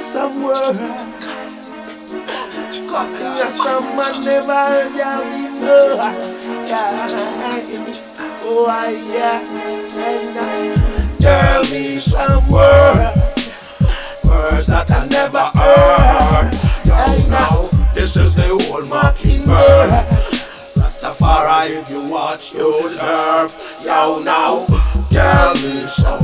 some work. Cutting ya some man never heard ya before. Oh, yeah. And tell me some words that I never heard. And now, this is the old mockingbird. Rastafari, if you watch, you deserve. Yo, now, tell me some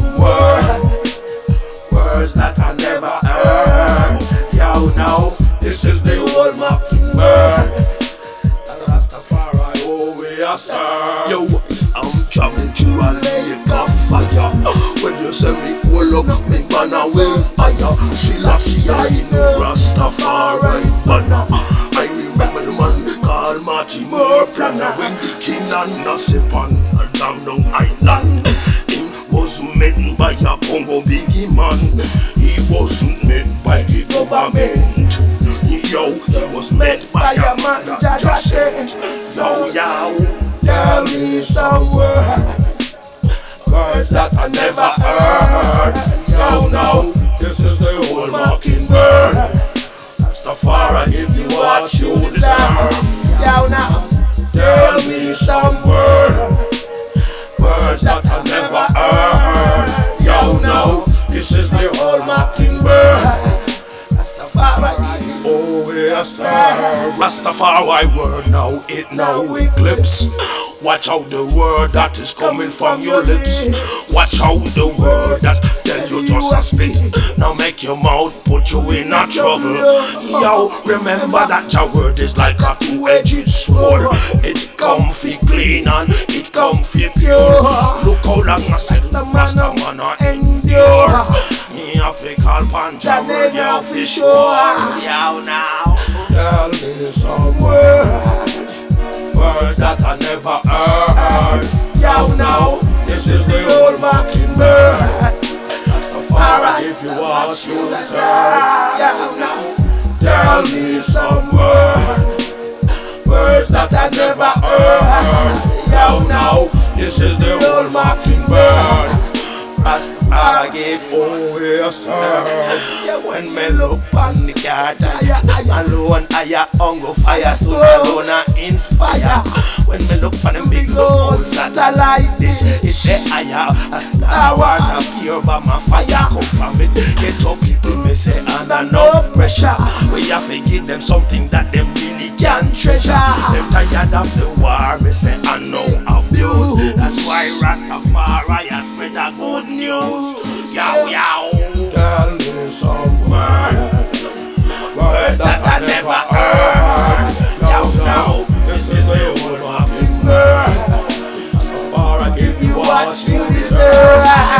words that I never heard. Yo, now, this is the old mockingbird. Rastafari, oh, we are served. Yo, I'm traveling through a lake of fire. When you say me hold up, me banner will fire. Selassie, I know Rastafari banner. I remember the man called Marty Planner. When the king and gossip on a down island. He was made by a Congo biggie man. He wasn't made by the government. Yo, he was made by a man that just said, yo, tell me some words that I never heard. Yo, this is the old mockingbird. Rastafari, if you what you deserve. Yo, now, tell me some words that I never heard. Yo, now, this is the old mockingbird. Oh, yes, sir. Rastafari word now, it now eclipse. Watch out the word that is coming from your lips. Watch out the word that tell you just a spit. Now make your mouth put you in a trouble. Yo, remember that your word is like a two-edged sword. It comfy clean and it comfy pure. Look how long I said the master man endure. Me have to call Panja word, yo, for sure. Yo, now, tell me some words that I never heard. Yo, now, this is the old mockingbird. Rastafari, if you want you deserve. Yo, now, tell me some words that I never heard. Yo, now, this is the old mockingbird. Rastafari give away a star. Yeah, when me look on the garden alone, I hunger fire, stood alone and inspire. When me look on the big old satellite dish, it's the higher a star wars and fear by my fire come from it. Get up people me say under no pressure. We have to give them something that them really can treasure. Them tired of the war, me say I know abuse. That's why Rastafari has spread a good news. Yo, tell me some words that I never heard. Yo, this is the old mockingbird. Rastafari give you what you deserve.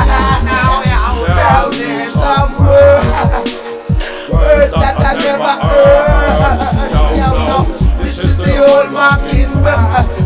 Tell me some words that I never heard. Yo, this is the old mockingbird.